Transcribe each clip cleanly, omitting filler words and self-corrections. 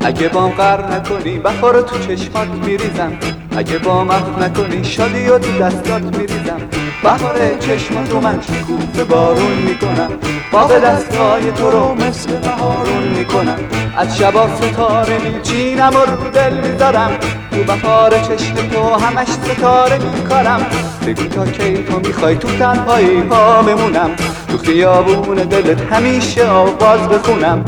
اگه بام غر نکنی بهار رو تو چشمات میریزم، اگه بام عفو نکنی شادی رو تو دستات میریزم. بهار چشماتو من شکوفه بارون میکنم، باغ دستای تو رو مثل بهارون میکنم. از شبا ستاره میچینم و رو دل میذارم، تو بهار چشم تو همش ستاره میکارم. بگو تا کی تو میخوای تو تنهایی ها بمونم، تو خیابون دلت همیشه آواز بخونم.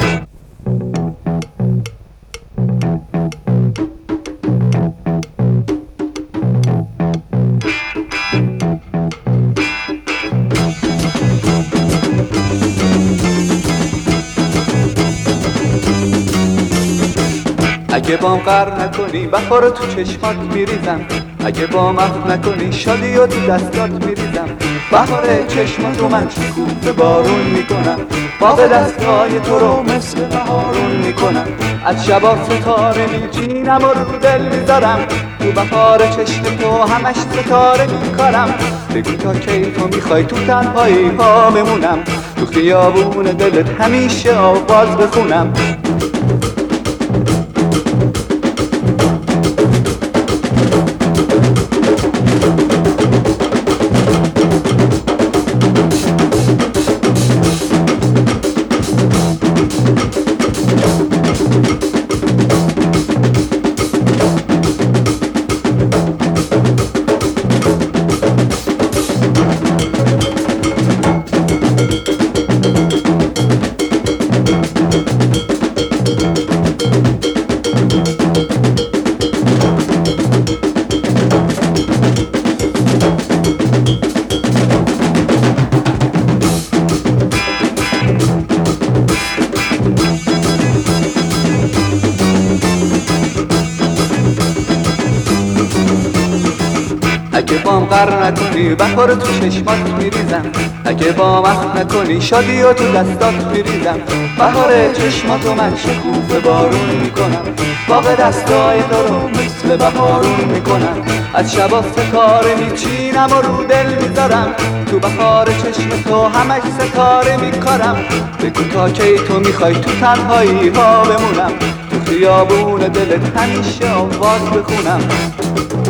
اگه بام غر نکنی بهار رو تو چشمات میریزم، اگه بام عفو نکنی شادی رو تو دستات میریزم. بهار چشماتو من شکوفه بارون میکنم، باغ دستای تو رو مثل بهارون میکنم. از شبا ستاره میچینم و رو دل میذارم، تو بهار چشم تو همش ستاره میکارم. بگو تا کی تو میخوای تو تنهایی ها بمونم، تو خیابون دلت همیشه آواز بخونم. اگه بام غر نکنی بهار تو چشمات میریزم، اگه بام عفو نکنی شادی رو تو دستات میریزم. بهار چشماتو من شکوفه بارون میکنم، باغ دستای تو رو مثل بهارون میکنم. از شبا ستاره میچینم و رو دل میذارم، تو بهار چشم تو همش ستاره میکارم. بگو تا کی تو میخوای تو تنهایی ها بمونم، تو خیابون دلت همیشه آواز بخونم.